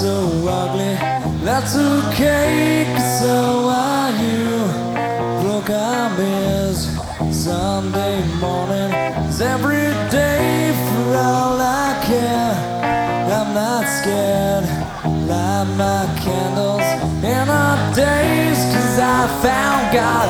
so ugly, that's okay, 'cause so are you. Broke arm is Sunday morning, it's every day for all I care. I'm not scared, light my candles in our days, 'cause I found God.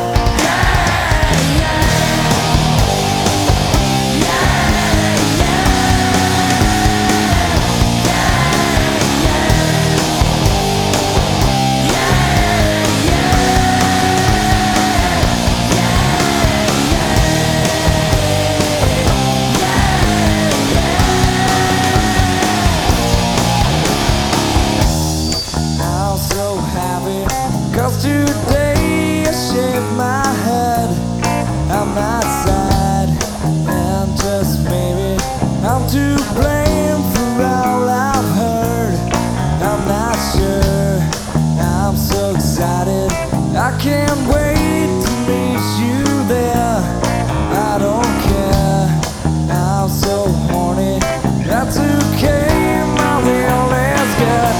Cause today I shave my head, I'm not sad, and just maybe I'm to blame for all I've heard. I'm not sure, I'm so excited, I can't wait to meet you there. I don't care, I'm so horny, that's okay, my real is good.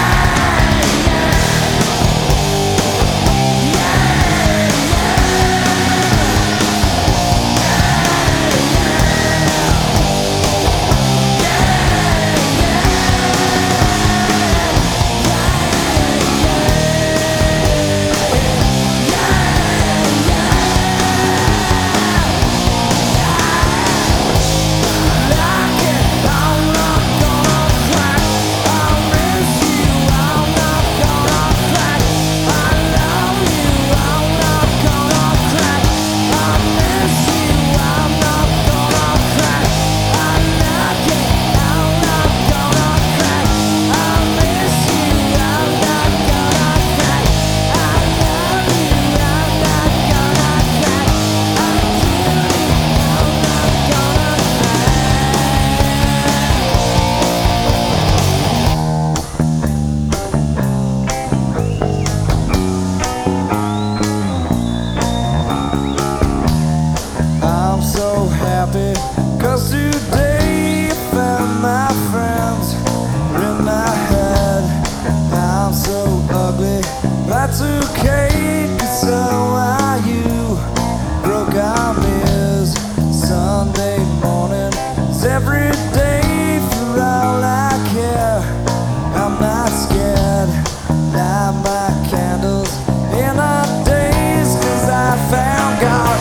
Cause today I found my friends are in my head. I'm so ugly, that's okay, 'cause so are you. Broke arm is Sunday morning, it's every day for all I care. I'm not scared, light my candles in our days, 'cause I found God.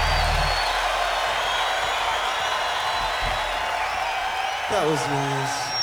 That was nice.